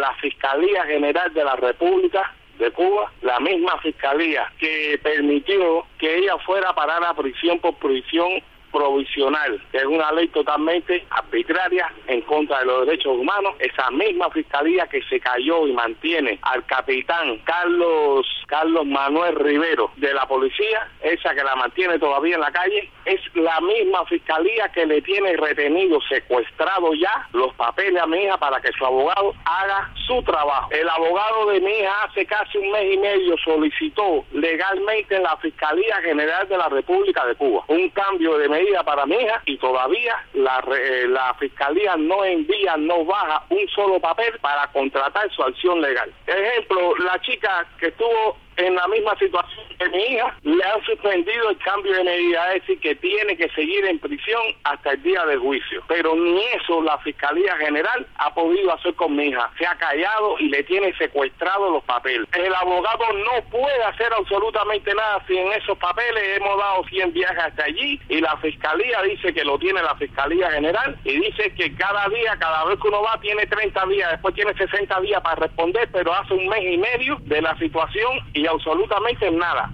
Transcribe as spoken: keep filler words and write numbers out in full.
la Fiscalía General de la República de Cuba, la misma fiscalía que permitió que ella fuera a parar a prisión por prisión provisional, que es una ley totalmente arbitraria en contra de los derechos humanos. Esa misma fiscalía que se cayó y mantiene al capitán Carlos Carlos Manuel Rivero de la policía, esa que la mantiene todavía en la calle, es la misma fiscalía que le tiene retenido, secuestrado ya los papeles a mi hija para que su abogado haga su trabajo. El abogado de mi hija hace casi un mes y medio solicitó legalmente en la Fiscalía General de la República de Cuba un cambio de medida para mi hija y todavía la, eh, la Fiscalía no envía, no baja un solo papel para contratar su acción legal. Ejemplo, la chica que estuvo en la misma situación que mi hija, le han suspendido el cambio de medida, es decir, que tiene que seguir en prisión hasta el día del juicio. Pero ni eso la Fiscalía General ha podido hacer con mi hija. Se ha callado y le tiene secuestrado los papeles. El abogado no puede hacer absolutamente nada sin esos papeles. Hemos dado cien viajes hasta allí y la Fiscalía dice que lo tiene la Fiscalía General y dice que cada día, cada vez que uno va, tiene treinta días, después tiene sesenta días para responder, pero hace un mes y medio de la situación y absolutamente nada.